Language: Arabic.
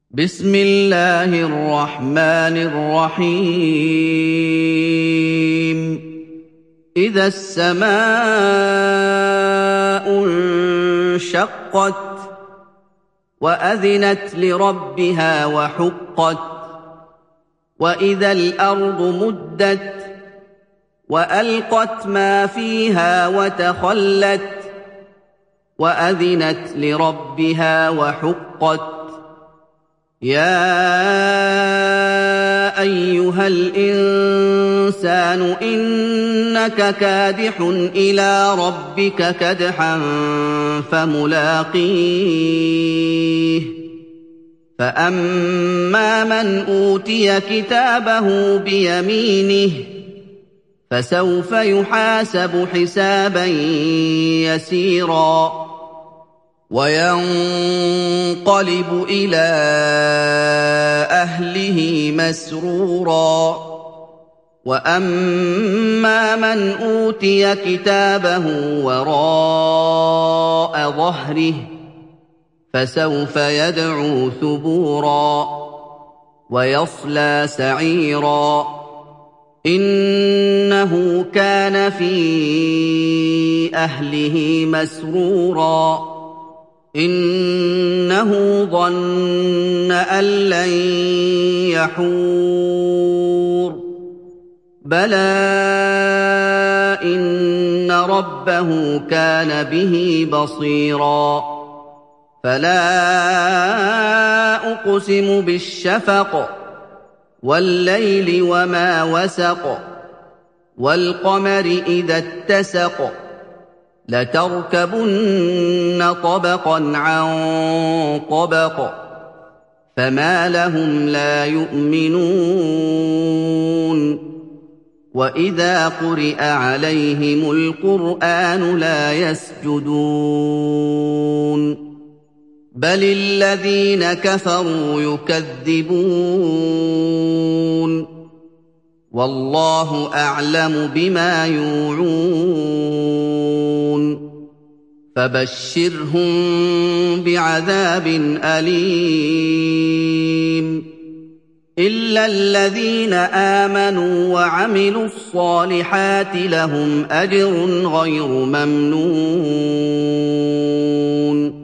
بسم الله الرحمن الرحيم إذا السماء انشقت وأذنت لربها وحقت وإذا الأرض مدت وألقت ما فيها وتخلت وأذنت لربها وحقت يا أيها الإنسان إنك كادح إلى ربك كدحا فملاقيه فأما من أوتي كتابه بيمينه فسوف يحاسب حسابا يسيرا وينقلب إلى أهله مسرورا وأما من أوتي كتابه وراء ظهره فسوف يدعو ثبورا ويصلى سعيرا إنه كان في أهله مسرورا إنه ظن أن لن يحور بلى إن ربه كان به بصيرا فلا أقسم بالشفق والليل وما وسق والقمر إذا اتسق لتركبن طبقا عن طبق فما لهم لا يؤمنون وإذا قرئ عليهم القرآن لا يسجدون بل الذين كفروا يكذبون والله أعلم بما يوعون فبشرهم بعذاب أليم إلا الذين آمنوا وعملوا الصالحات لهم أجر غير ممنون